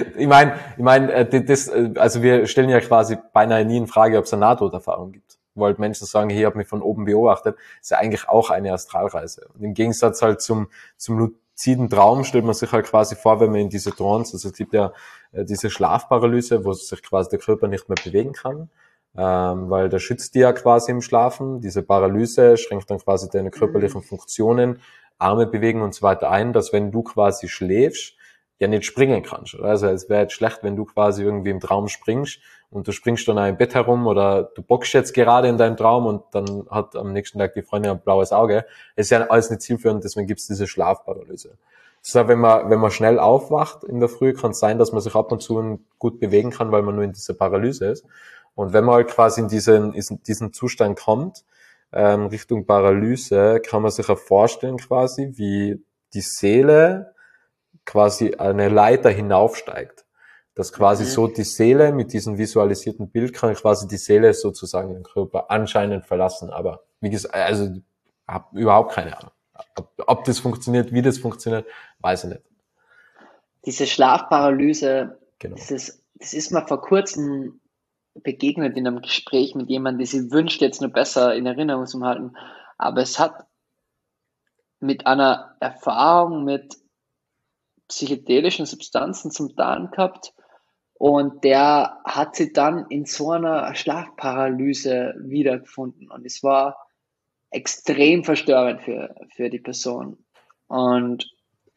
also wir stellen ja quasi beinahe nie in Frage, ob es eine Nahtoderfahrung gibt. Wo halt Menschen sagen, hier, ich habe mich von oben beobachtet, ist ja eigentlich auch eine Astralreise. Und im Gegensatz halt zum luziden Traum stellt man sich halt quasi vor, wenn man in diese Trance, also es gibt ja diese Schlafparalyse, wo sich quasi der Körper nicht mehr bewegen kann, weil der schützt dir ja quasi im Schlafen. Diese Paralyse schränkt dann quasi deine körperlichen Funktionen, Arme bewegen und so weiter ein, dass wenn du quasi schläfst, ja nicht springen kannst. Also es wäre jetzt schlecht, wenn du quasi irgendwie im Traum springst und du springst dann auch im Bett herum oder du boxst jetzt gerade in deinem Traum und dann hat am nächsten Tag die Freundin ein blaues Auge. Es ist ja alles nicht zielführend, deswegen gibt es diese Schlafparalyse. Das ist auch, wenn man schnell aufwacht in der Früh, kann es sein, dass man sich ab und zu gut bewegen kann, weil man nur in dieser Paralyse ist. Und wenn man halt quasi in diesen Zustand kommt, Richtung Paralyse, kann man sich auch vorstellen quasi, wie die Seele quasi eine Leiter hinaufsteigt. Dass quasi so die Seele mit diesem visualisierten Bild kann quasi die Seele sozusagen den Körper anscheinend verlassen. Aber wie gesagt, also hab überhaupt keine Ahnung. Ob das funktioniert, wie das funktioniert, weiß ich nicht. Diese Schlafparalyse, Genau. das ist mir vor kurzem begegnet in einem Gespräch mit jemandem, der sich wünscht, jetzt nur besser in Erinnerung zu halten. Aber es hat mit einer Erfahrung mit psychedelischen Substanzen zum Tun gehabt und der hat sie dann in so einer Schlafparalyse wiedergefunden und es war extrem verstörend für die Person. Und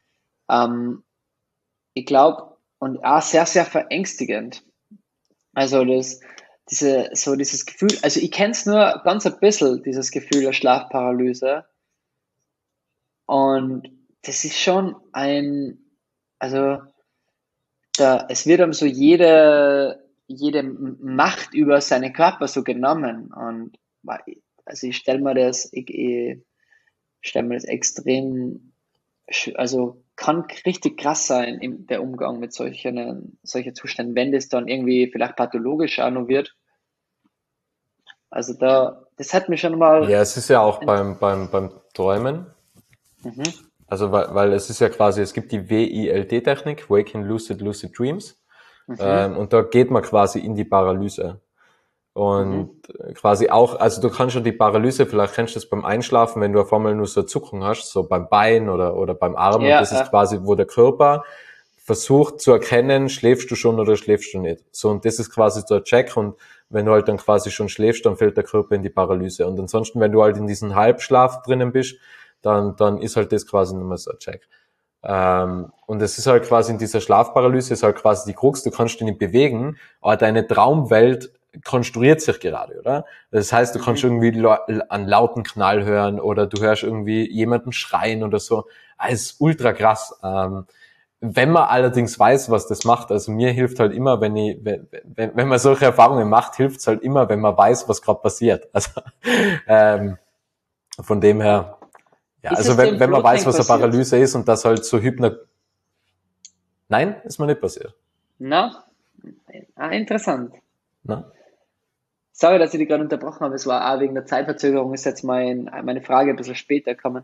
ich glaube, und auch sehr, sehr verängstigend. Also dieses Gefühl, also ich kenne es nur ganz ein bisschen, dieses Gefühl der Schlafparalyse. Und das ist schon also es wird einem so jede Macht über seinen Körper so genommen. Und also ich stelle mir ich stelle mir das extrem, also kann richtig krass sein, der Umgang mit solchen Zuständen, wenn das dann irgendwie vielleicht pathologisch auch noch wird. Also das hat mich schon mal. Ja, es ist ja auch beim Träumen. Mhm, Also weil es ist ja quasi, es gibt die WILD-Technik, Waking Lucid Dreams, mhm, und da geht man quasi in die Paralyse. Und mhm, quasi auch, also du kannst schon die Paralyse, vielleicht kennst du das beim Einschlafen, wenn du auf einmal nur so eine Zuckung hast, so beim Bein oder beim Arm, und das ist ja, quasi, wo der Körper versucht zu erkennen, schläfst du schon oder schläfst du nicht. So, und das ist quasi so ein Check, und wenn du halt dann quasi schon schläfst, dann fällt der Körper in die Paralyse. Und ansonsten, wenn du halt in diesem Halbschlaf drinnen bist, dann ist halt das quasi nicht mehr so ein Check. Und es ist halt quasi in dieser Schlafparalyse ist halt quasi die Krux, du kannst dich nicht bewegen, aber deine Traumwelt konstruiert sich gerade, oder? Das heißt, du kannst mhm. irgendwie einen lauten Knall hören oder du hörst irgendwie jemanden schreien oder so. Das ist ultra krass. Wenn man allerdings weiß, was das macht, also mir hilft halt immer, wenn man solche Erfahrungen macht, hilft es halt immer, wenn man weiß, was gerade passiert. Also von dem her, ja, Ist also es dir im wenn man weiß, Floatank was eine passiert? Paralyse ist und das halt so Nein, ist mir nicht passiert. Na? Interessant. Na? Sorry, dass ich dich gerade unterbrochen habe. Es war auch wegen der Zeitverzögerung, ist jetzt meine Frage ein bisschen später gekommen.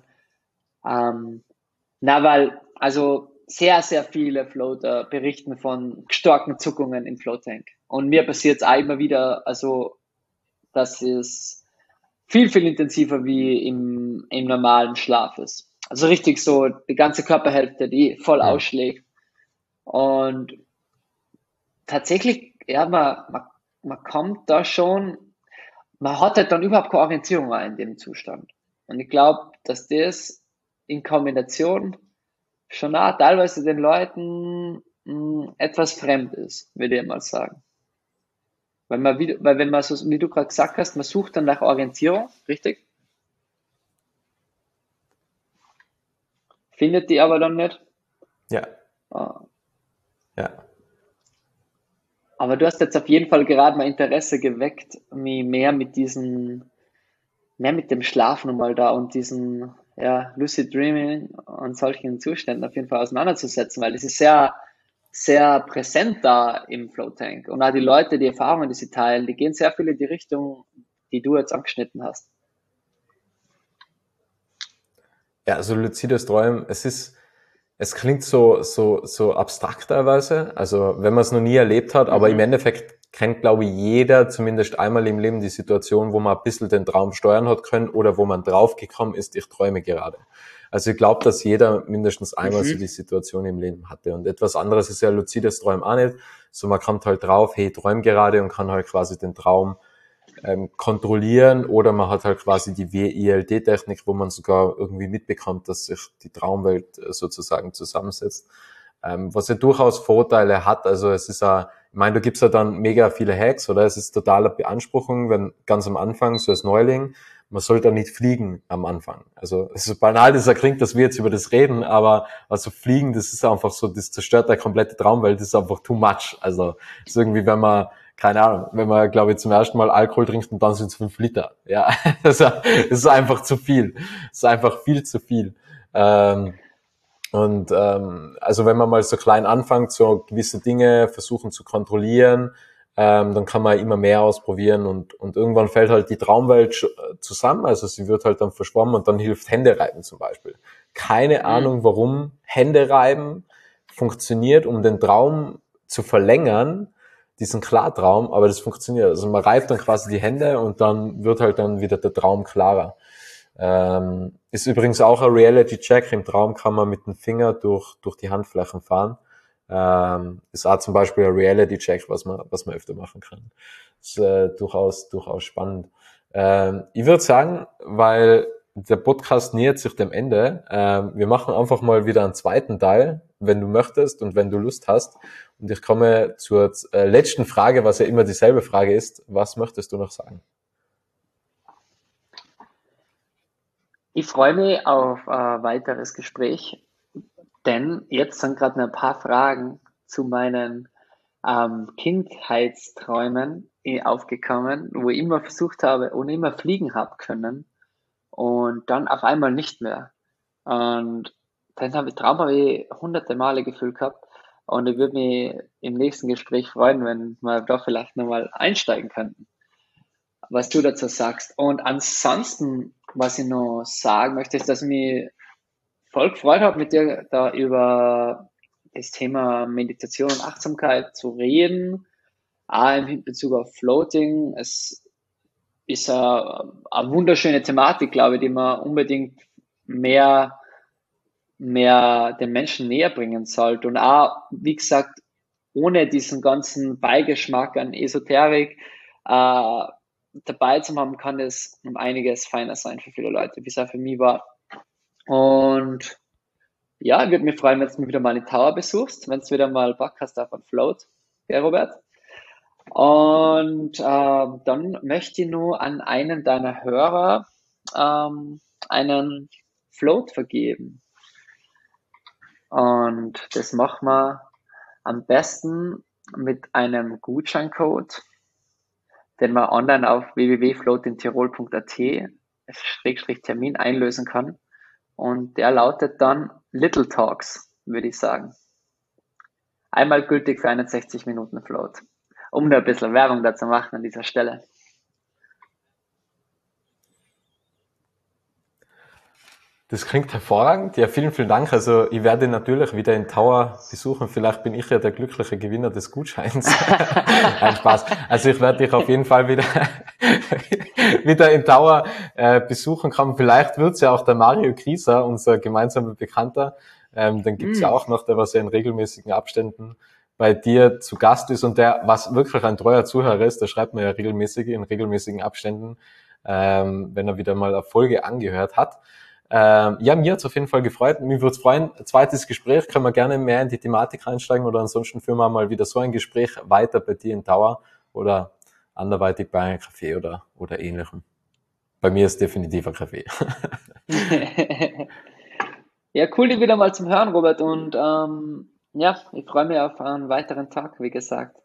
Weil, also sehr, sehr viele Floater berichten von starken Zuckungen im Floatank. Und mir passiert es auch immer wieder, also dass es viel, viel intensiver wie im normalen Schlaf ist. Also richtig so die ganze Körperhälfte, die voll Hm. ausschlägt. Und tatsächlich, ja, man kommt da schon, man hat halt dann überhaupt keine Orientierung mehr in dem Zustand. Und ich glaube, dass das in Kombination schon auch teilweise den Leuten etwas fremd ist, würde ich mal sagen. Weil wenn man so, wie du gerade gesagt hast, man sucht dann nach Orientierung, richtig? Findet die aber dann nicht. Ja, Ah, ja. aber du hast jetzt auf jeden Fall gerade mal Interesse geweckt, mich mehr mit dem Schlaf nochmal da und diesen, ja, Lucid Dreaming und solchen Zuständen auf jeden Fall auseinanderzusetzen, weil das ist sehr, sehr präsent da im Flow Tank. Und auch die Leute, die Erfahrungen, die sie teilen, die gehen sehr viel in die Richtung, die du jetzt angeschnitten hast. Ja, also luzides Träumen, es klingt so abstrakt teilweise, also wenn man es noch nie erlebt hat, aber im Mhm. Endeffekt kennt, glaube ich, jeder zumindest einmal im Leben die Situation, wo man ein bisschen den Traum steuern hat können oder wo man draufgekommen ist, ich träume gerade. Also ich glaube, dass jeder mindestens einmal so die Mhm. Situation im Leben hatte. Und etwas anderes ist ja luzides Träumen auch nicht. So man kommt halt drauf, hey, ich träume gerade, und kann halt quasi den Traum kontrollieren, oder man hat halt quasi die WILD-Technik, wo man sogar irgendwie mitbekommt, dass sich die Traumwelt sozusagen zusammensetzt. Was ja durchaus Vorteile hat, also es ist Ich meine, da gibt's ja dann mega viele Hacks, oder? Es ist totale Beanspruchung, wenn ganz am Anfang, so als Neuling, man sollte nicht fliegen am Anfang. Also, es ist so banal, das klingt, dass wir jetzt über das reden, aber also Fliegen, das ist einfach so, das zerstört der komplette Traumwelt, das ist einfach too much. Also, es ist irgendwie, wenn man, keine Ahnung, wenn man, glaube ich, zum ersten Mal Alkohol trinkt und dann sind es 5 Liter. Ja, das ist einfach zu viel. Das ist einfach viel zu viel. Also wenn man mal so klein anfängt, so gewisse Dinge versuchen zu kontrollieren, dann kann man immer mehr ausprobieren und irgendwann fällt halt die Traumwelt zusammen, also sie wird halt dann verschwommen und dann hilft Händereiben zum Beispiel. Keine Ahnung, warum Händereiben funktioniert, um den Traum zu verlängern, diesen Klartraum, aber das funktioniert. Also man reibt dann quasi die Hände und dann wird halt dann wieder der Traum klarer. Ist übrigens auch ein Reality-Check. Im Traum kann man mit dem Finger durch die Handflächen fahren. Ist auch zum Beispiel ein Reality-Check, was man öfter machen kann. Ist durchaus spannend. Ich würde sagen, weil der Podcast nähert sich dem Ende, wir machen einfach mal wieder einen zweiten Teil, wenn du möchtest und wenn du Lust hast. Und ich komme zur letzten Frage, was ja immer dieselbe Frage ist. Was möchtest du noch sagen? Ich freue mich auf ein weiteres Gespräch, denn jetzt sind gerade noch ein paar Fragen zu meinen Kindheitsträumen aufgekommen, wo ich immer versucht habe und immer fliegen habe können und dann auf einmal nicht mehr. Und den Traum habe ich hunderte Male gefühlt gehabt und ich würde mich im nächsten Gespräch freuen, wenn wir da vielleicht nochmal einsteigen könnten, was du dazu sagst. Und ansonsten, was ich noch sagen möchte, ist, dass ich mich voll gefreut habe, mit dir da über das Thema Meditation und Achtsamkeit zu reden, auch in Bezug auf Floating. Es ist eine wunderschöne Thematik, glaube ich, die man unbedingt mehr den Menschen näher bringen sollte. Und auch, wie gesagt, ohne diesen ganzen Beigeschmack an Esoterik dabei zu haben, kann es um einiges feiner sein für viele Leute, wie es auch für mich war. Und ja, ich würde mich freuen, wenn du mich wieder mal in Tower besuchst, wenn du wieder mal Bock hast auf ein Float, ja, Robert. Und dann möchte ich nur an einen deiner Hörer einen Float vergeben. Und das machen wir am besten mit einem Gutscheincode, den man online auf www.floatintirol.at/Termin einlösen kann. Und der lautet dann Little Talks, würde ich sagen. Einmal gültig für 61 Minuten Float. Um da ein bisschen Werbung dazu machen an dieser Stelle. Das klingt hervorragend. Ja, vielen, vielen Dank. Also ich werde natürlich wieder in Tower besuchen. Vielleicht bin ich ja der glückliche Gewinner des Gutscheins. Ein Spaß. Also ich werde dich auf jeden Fall wieder in Tower besuchen kommen. Vielleicht wird's ja auch der Mario Krieser, unser gemeinsamer Bekannter. Dann gibt's ja auch noch, der was ja in regelmäßigen Abständen bei dir zu Gast ist und der, was wirklich ein treuer Zuhörer ist, der schreibt mir ja regelmäßig in regelmäßigen Abständen, wenn er wieder mal eine Folge angehört hat. Ja, mir hat's auf jeden Fall gefreut. Mir würde es freuen, zweites Gespräch, können wir gerne mehr in die Thematik reinsteigen oder ansonsten führen wir mal wieder so ein Gespräch weiter bei dir in Tower oder anderweitig bei einem Café oder ähnlichem. Bei mir ist definitiv ein Café. Ja, cool, dich wieder mal zum Hören, Robert. Und ja, ich freue mich auf einen weiteren Tag, wie gesagt.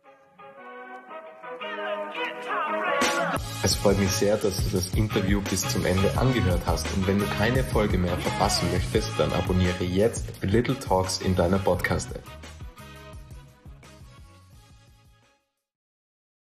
Es freut mich sehr, dass du das Interview bis zum Ende angehört hast. Und wenn du keine Folge mehr verpassen möchtest, dann abonniere jetzt Little Talks in deiner Podcast-App.